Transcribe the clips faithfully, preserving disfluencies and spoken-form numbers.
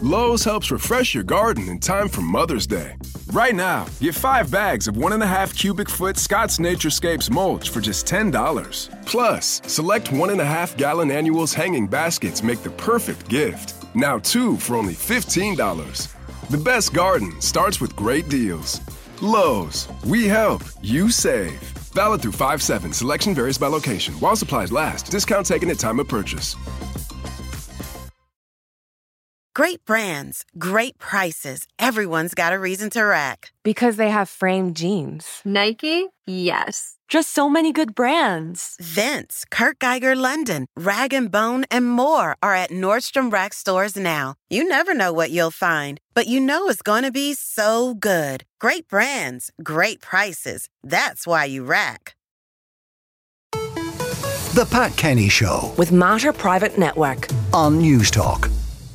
Lowe's helps refresh your garden in time for Mother's Day. Right now, get five bags of one and a half cubic foot Scott's Naturescapes mulch for just ten dollars. Plus, select one and a half gallon annuals hanging baskets make the perfect gift. Now two for only fifteen dollars. The best garden starts with great deals. Lowe's, we help, you save. Valid through five seven. Selection varies by location. While supplies last. Discount taken at time of purchase. Great brands, great prices. Everyone's got a reason to rack. Because they have framed jeans. Nike? Yes. Just so many good brands. Vince, Kurt Geiger London, Rag and Bone, and more are at Nordstrom Rack stores now. You never know what you'll find, but you know it's going to be so good. Great brands, great prices. That's why you rack. The Pat Kenny Show with Matter Private Network on News Talk.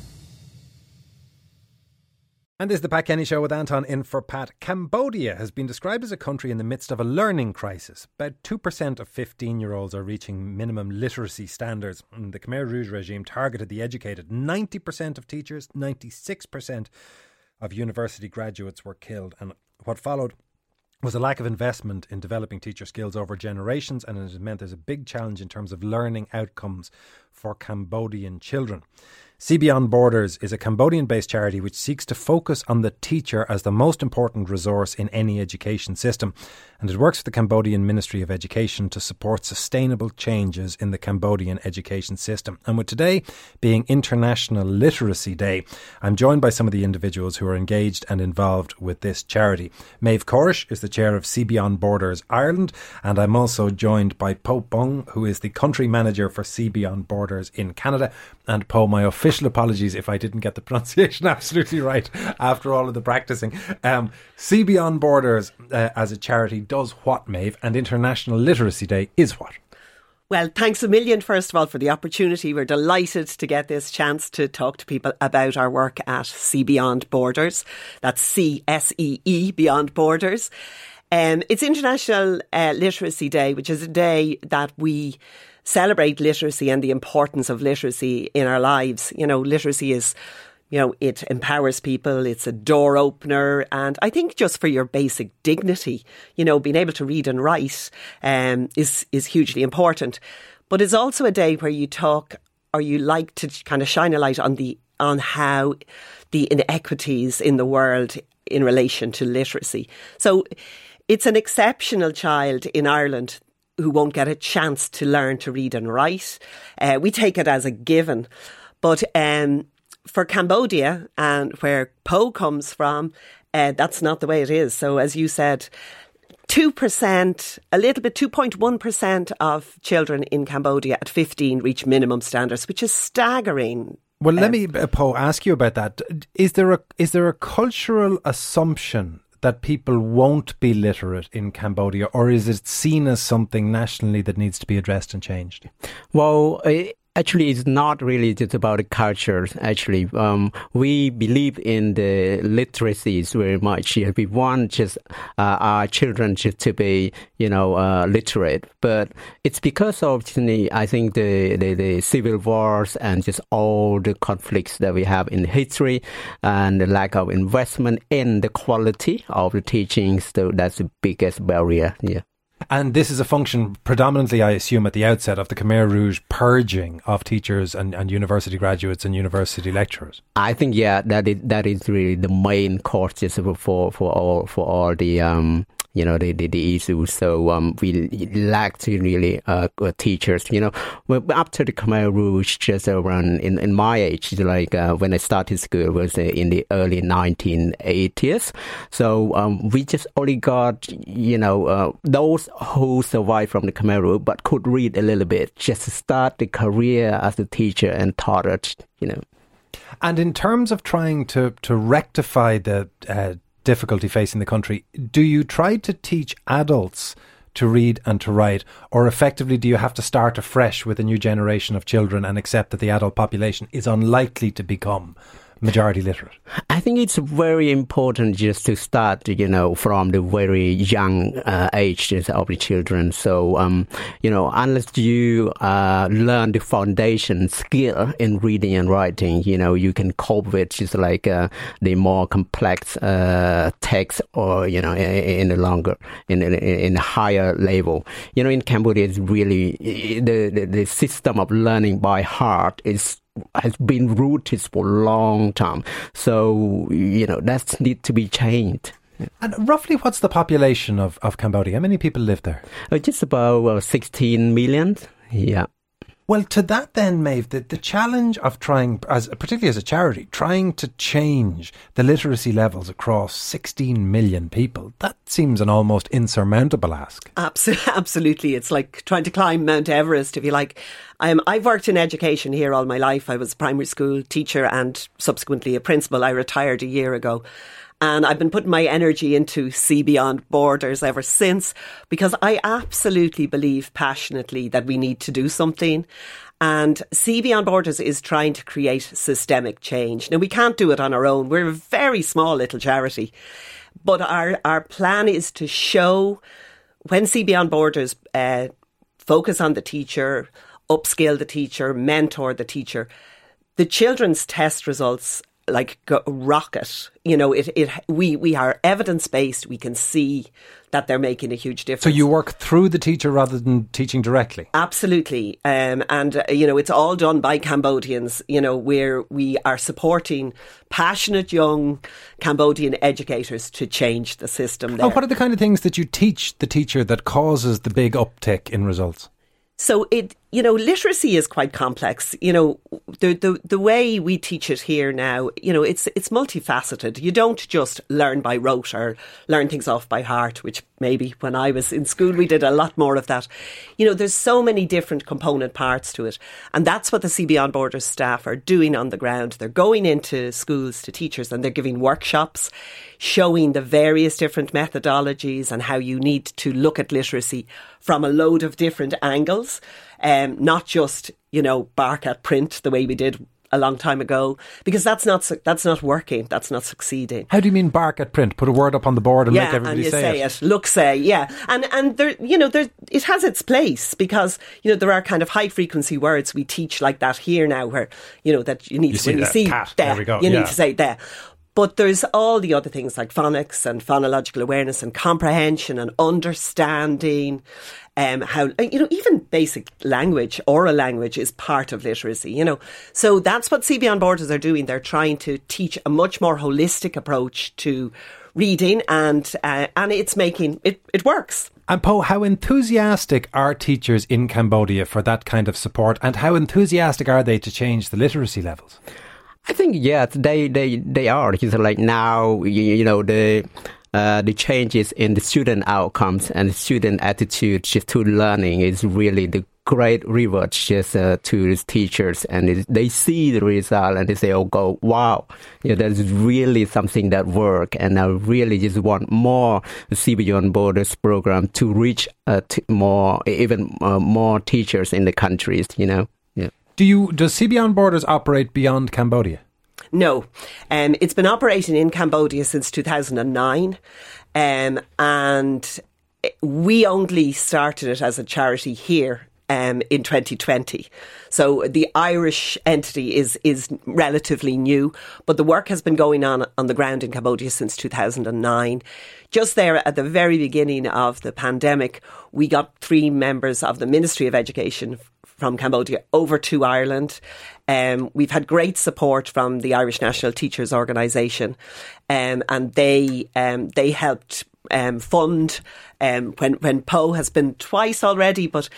And this is the Pat Kenny Show with Anton in for Pat. Cambodia has been described as a country in the midst of a learning crisis. About two percent of fifteen-year-olds are reaching minimum literacy standards. And the Khmer Rouge regime targeted the educated. ninety percent of teachers, ninety-six percent of university graduates were killed. And what followed was a lack of investment in developing teacher skills over generations, and it has meant there's a big challenge in terms of learning outcomes for Cambodian children. See Beyond Borders is a Cambodian-based charity which seeks to focus on the teacher as the most important resource in any education system, and it works with the Cambodian Ministry of Education to support sustainable changes in the Cambodian education system. And with today being International Literacy Day, I'm joined by some of the individuals who are engaged and involved with this charity. Maeve Corish is the chair of See Beyond Borders Ireland, and I'm also joined by Po Bung, who is the country manager for See Beyond Borders in Canada. And Po, my official apologies if I didn't get the pronunciation absolutely right after all of the practicing. Um, See Beyond Borders uh, as a charity does what, Maeve, and International Literacy Day is what? Well, thanks a million, first of all, for the opportunity. We're delighted to get this chance to talk to people about our work at See Beyond Borders. That's C S E E, Beyond Borders. Um, it's International uh, Literacy Day, which is a day that we celebrate literacy and the importance of literacy in our lives. You know, literacy is, you know, it empowers people, it's a door opener, and I think just for your basic dignity, you know, being able to read and write um, is, is hugely important. But it's also a day where you talk, or you like to kind of shine a light on the on how the inequities in the world in relation to literacy. So it's an exceptional child in Ireland who won't get a chance to learn to read and write. Uh, we take it as a given. But um, for Cambodia, and where Po comes from, uh, that's not the way it is. So as you said, two percent, a little bit, two point one percent of children in Cambodia at fifteen reach minimum standards, which is staggering. Well, let um, me, uh, Po, ask you about that. Is there a is there a cultural assumption that people won't be literate in Cambodia, or is it seen as something nationally that needs to be addressed and changed? Well, uh, actually, it's not really just about the culture. Actually, um, we believe in the literacy very much. We want just uh, our children just to be, you know, uh, literate. But it's because of, I think, the, the, the civil wars and just all the conflicts that we have in history and the lack of investment in the quality of the teachings. So that's the biggest barrier. Yeah. And this is a function predominantly, I assume, at the outset of the Khmer Rouge purging of teachers and, and university graduates and university lecturers. I think, yeah, that is that is really the main cause for for all for all the um you know the the, the issues. So um we lack to really uh teachers. You know, well, after the Khmer Rouge, just around in, in my age, like uh, when I started school was uh, in the early nineteen eighties. So um we just only got you know uh, those who survived from the Khmer Rouge but could read a little bit, just to start the career as a teacher and taught it, you know. And in terms of trying to, to rectify the uh, difficulty facing the country, do you try to teach adults to read and to write, or effectively do you have to start afresh with a new generation of children and accept that the adult population is unlikely to become majority literate? I think it's very important just to start, you know, from the very young uh, age of the children. So, um, you know, unless you uh, learn the foundation skill in reading and writing, you know, you can cope with just like uh, the more complex uh, text or, you know, in, in a longer, in, in, in a higher level. You know, in Cambodia, it's really, the, the, the system of learning by heart is has been rooted for a long time. So, you know, that needs to be changed. And roughly what's the population of, of Cambodia? How many people live there? Uh, just about uh, sixteen million. Yeah. Well, to that then, Maeve, the, the challenge of trying, as particularly as a charity, trying to change the literacy levels across sixteen million people, that seems an almost insurmountable ask. Absolutely. It's like trying to climb Mount Everest, if you like. Um, I've worked in education here all my life. I was a primary school teacher and subsequently a principal. I retired a year ago. And I've been putting my energy into See Beyond Borders ever since, because I absolutely believe passionately that we need to do something. And See Beyond Borders is trying to create systemic change. Now, we can't do it on our own. We're a very small little charity. But our, our plan is to show, when See Beyond Borders uh, focus on the teacher, upskill the teacher, mentor the teacher, the children's test results like go, rocket. You know, it, it, we, we are evidence-based. We can see that they're making a huge difference. So you work through the teacher rather than teaching directly? Absolutely. Um, and, uh, you know, it's all done by Cambodians, you know, where we are supporting passionate young Cambodian educators to change the system there. And what are the kind of things that you teach the teacher that causes the big uptick in results? So it, you know, literacy is quite complex. You know, the the the way we teach it here now, you know, it's it's multifaceted. You don't just learn by rote or learn things off by heart, which maybe when I was in school we did a lot more of that. You know, there's so many different component parts to it. And that's what the See Beyond Borders staff are doing on the ground. They're going into schools to teachers and they're giving workshops showing the various different methodologies and how you need to look at literacy from a load of different angles. Um, not just, you know, bark at print the way we did a long time ago, because that's not that's not working, that's not succeeding. How do you mean bark at print? Put a word up on the board and yeah, make everybody and you say, say it. it. Look, say, yeah. And and there, you know, there it has its place, because, you know, there are kind of high frequency words we teach like that here now, where, you know, that you need you to, when that, you see cat. there, there we go. you yeah. need to say there. But there's all the other things like phonics and phonological awareness and comprehension and understanding. Um, how, you know, even basic language, oral language is part of literacy, you know. So that's what See Beyond Borders are doing. They're trying to teach a much more holistic approach to reading, and uh, and it's making, it, it works. And Po, how enthusiastic are teachers in Cambodia for that kind of support, and how enthusiastic are they to change the literacy levels? I think, yes, they, they, they are. It's like now, you, you know, the uh, the changes in the student outcomes and the student attitude just to learning is really the great reward just uh, to the teachers. And it, they see the result and they say, oh, go, wow, you know, there's really something that works. And I really just want more See Beyond Borders program to reach uh, to more, even uh, more teachers in the countries, you know. Yeah. Do you, does See Beyond Borders operate beyond Cambodia? No. Um, it's been operating in Cambodia since two thousand nine. Um, and we only started it as a charity here um, in twenty twenty. So the Irish entity is is relatively new, but the work has been going on on the ground in Cambodia since two thousand nine. Just there at the very beginning of the pandemic, we got three members of the Ministry of Education from Cambodia over to Ireland. Um, we've had great support from the Irish National Teachers Organisation, um, and they um, they helped um, fund um, when when Po has been twice already, but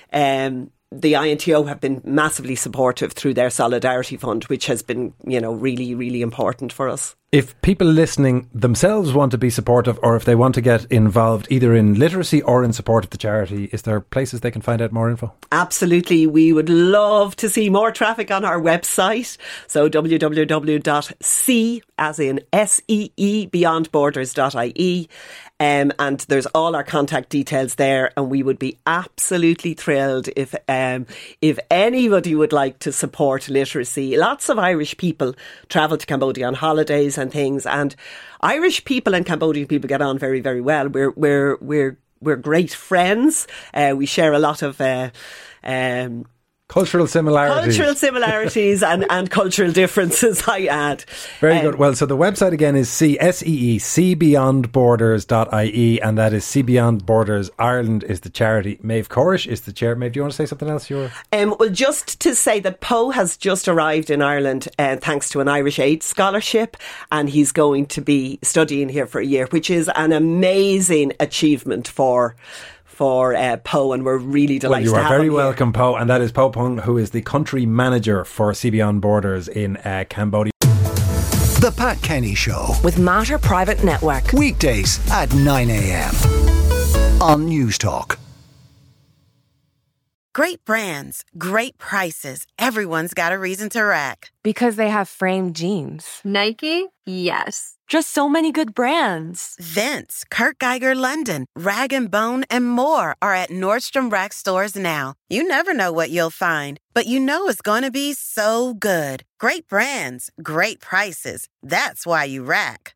um, the I N T O have been massively supportive through their Solidarity Fund, which has been, you know, really, really important for us. If people listening themselves want to be supportive, or if they want to get involved either in literacy or in support of the charity, is there places they can find out more info? Absolutely. We would love to see more traffic on our website. So w w w dot c, as in S E E, beyond borders dot I E. Um, and there's all our contact details there, and we would be absolutely thrilled if um, if anybody would like to support literacy. Lots of Irish people travel to Cambodia on holidays and things, and Irish people and Cambodian people get on very, very well. We're we're we're we're great friends. Uh, we share a lot of Uh, um, Cultural similarities. Cultural similarities and, and cultural differences, I add. Very um, good. Well, so the website again is C S E E, c beyond borders dot I E, and that is C Beyond Borders Ireland is the charity. Maeve Corish is the chair. Maeve, do you want to say something else? You're... Um, well, just to say that Poe has just arrived in Ireland uh, thanks to an Irish Aid scholarship, and he's going to be studying here for a year, which is an amazing achievement for for uh, Poe, and we're really delighted well, you to are have very him welcome, Poe, and that is Poe Pung, who is the country manager for C Beyond Borders in uh, Cambodia. The Pat Kenny Show. With Mater Private Network. Weekdays at nine a.m. on News Talk. Great brands, great prices. Everyone's got a reason to rack. Because they have framed jeans. Nike? Yes. Just so many good brands. Vince, Kurt Geiger London, Rag and Bone, and more are at Nordstrom Rack stores now. You never know what you'll find, but you know it's going to be so good. Great brands, great prices. That's why you rack.